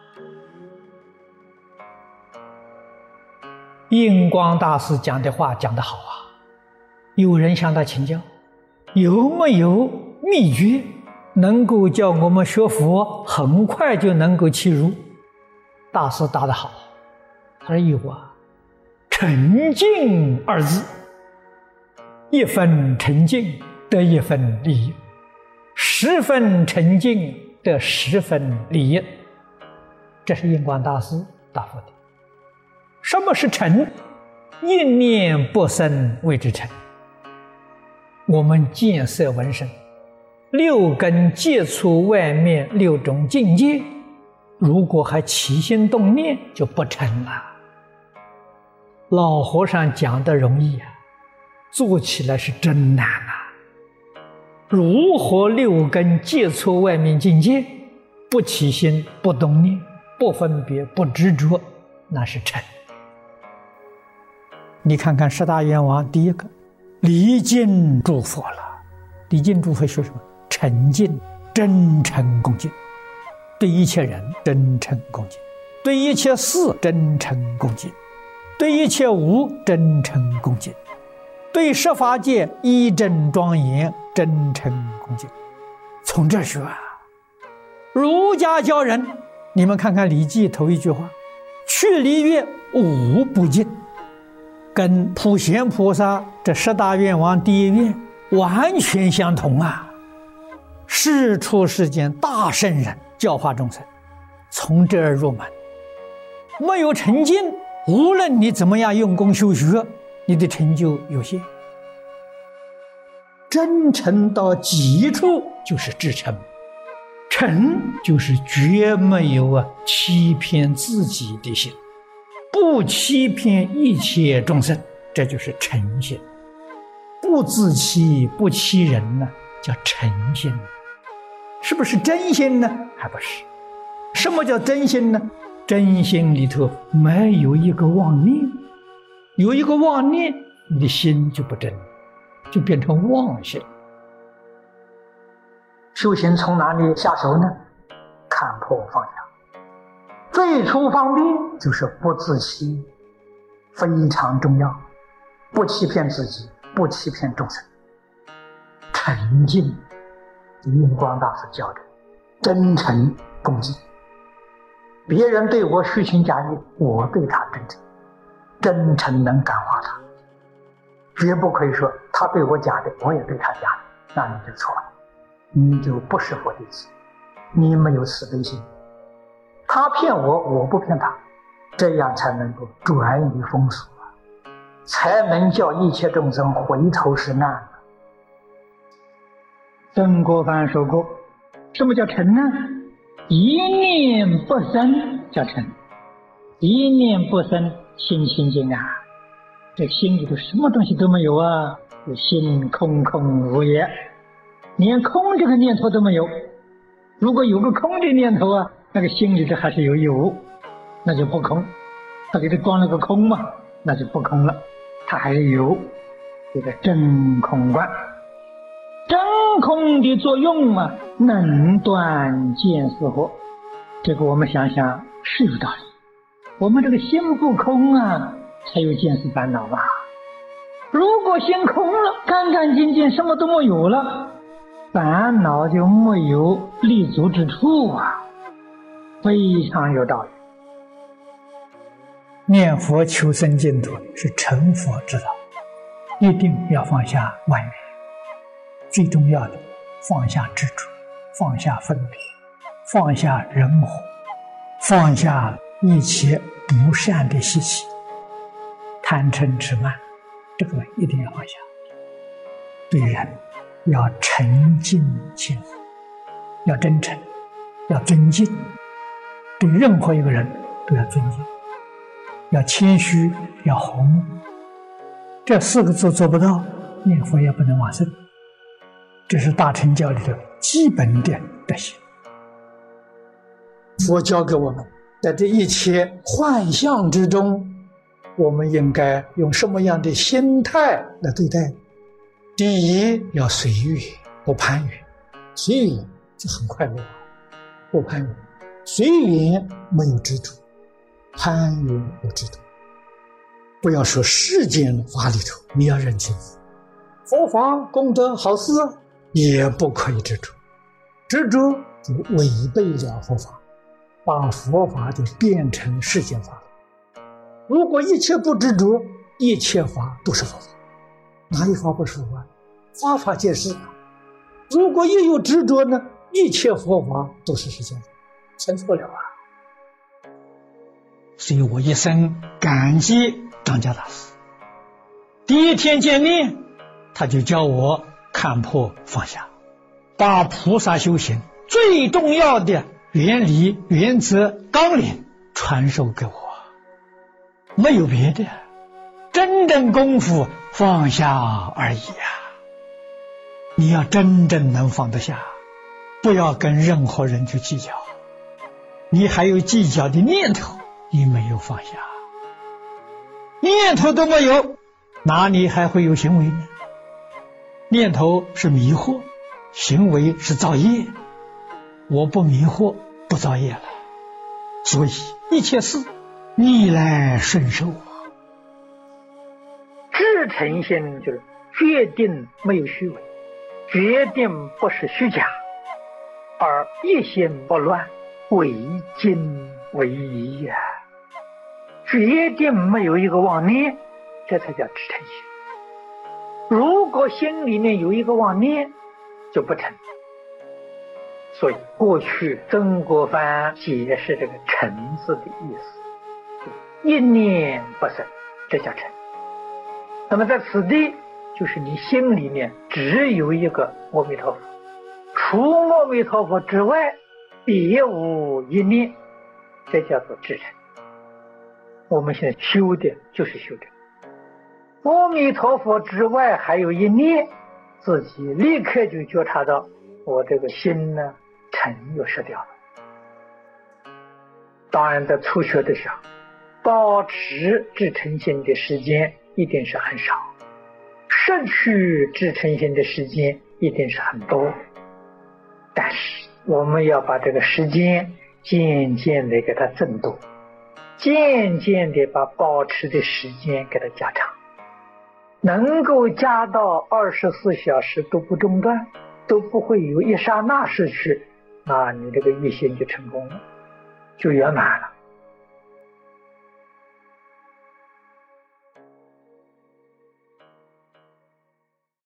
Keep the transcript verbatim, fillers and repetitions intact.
印光大师讲的话讲得好啊！有人向他请教，有没有秘诀能够叫我们学佛很快就能够契入？大师答得好，他说有啊，沉静二字，一分沉静得一分利益，十分沉静得十分利益。这是印光大师答复的。什么是沉？一念不生谓之沉。我们见色闻声，六根接触外面六种境界，如果还起心动念，就不沉了。老和尚讲的容易啊，做起来是真难啊！如何六根接触外面境界，不起心不动念，不分别不执着，那是沉。你看看十大愿王，第一个礼敬诸佛了。礼敬诸佛说什么？诚敬、真诚恭敬，对一切人真诚恭敬，对一切事真诚恭敬，对一切物真诚恭敬，对十法界一真庄严真诚恭敬。从这说啊，儒家教人，你们看看《礼记》头一句话，去礼乐无不敬，跟普贤菩萨这十大愿王第一愿完全相同啊！世出世间大圣人教化众生，从这儿入门。没有诚敬，无论你怎么样用功修学，你的成就有限。真诚到极处就是至诚，诚就是绝没有啊欺骗自己的心，不欺骗一切众生，这就是诚心。不自欺不欺人呢，叫诚心。是不是真心呢？还不是。什么叫真心呢？真心里头没有一个妄念，有一个妄念，你的心就不真，就变成妄心。修行从哪里下手呢？看破放下。最初方便就是不自欺，非常重要。不欺骗自己，不欺骗众生。诚敬，印光大师教的，真诚恭敬。别人对我虚情假意，我对他真诚，真诚能感化他，绝不可以说他对我假的，我也对他假的，那你就错了，你就不是佛弟子，你没有慈悲心。他骗我，我不骗他，这样才能够转移风俗啊，才能叫一切众生回头是岸。曾国藩说过，什么叫诚呢？一念不生叫诚，一念不生心清净啊，这心里头什么东西都没有啊，心空空如也，连空这个念头都没有。如果有个空的念头啊，那个心里头还是有有，那就不空。它里头装了个空嘛，那就不空了，它还是有，这个真空观。真空的作用啊，能断见思惑。这个我们想想是有道理。我们这个心不空啊，才有见思烦恼吧。如果心空了，干干净净，什么都没有了，烦恼就没有立足之处啊，非常有道理。念佛求生净土是成佛之道，一定要放下外面。最重要的，放下执着，放下分别，放下人我，放下一切不善的习气，贪嗔痴慢，这个一定要放下。对人要诚敬谦和，要真诚，要尊敬，对任何一个人都要尊敬，要谦虚，要和睦。这四个字做不到，念佛也不能往生。这是大乘教里的基本的德行。佛教给我们，在这一切幻象之中，我们应该用什么样的心态来对待？第一，要随遇不攀缘，随缘就很快乐，不攀缘， 随缘没有执着，攀缘有执着。不要说世间法里头，你要认清佛法功德好事也不可以执着，执着就违背了佛法，把佛法就变成世间法了。如果一切不执着，一切法都是佛法，哪一法不是佛法？法法皆是。如果一有执着呢，一切佛法都是世间法，成错了啊！所以我一生感激张家大师。第一天见面，他就教我看破放下，把菩萨修行最重要的原理、原则、纲领传授给我，没有别的，真正功夫放下而已啊！你要真正能放得下，不要跟任何人去计较，你还有计较的念头，你没有放下，念头都没有，哪里还会有行为呢？念头是迷惑，行为是造业，我不迷惑，不造业了，所以一切事逆来顺受啊。 至诚心就是决定没有虚伪，决定不是虚假，而一心不乱，为精为仪呀。决定没有一个妄念，这才叫至诚心。如果心里面有一个妄念，就不诚。所以过去曾国藩解释这个诚字的意思，一念不生，这叫诚。那么在此地，就是你心里面只有一个阿弥陀佛，除阿弥陀佛之外别无一念，这叫做至诚。我们现在修的就是修这个，阿弥陀佛之外还有一念，自己立刻就觉察到我这个心呢诚又失掉了。当然在初学的时候，保持至诚心的时间一定是很少，失去至诚心的时间一定是很多，但是我们要把这个时间渐渐的给它增多，渐渐的把保持的时间给它加长，能够加到二十四小时都不中断，都不会有一刹那失去，那你这个一心就成功了，就圆满了。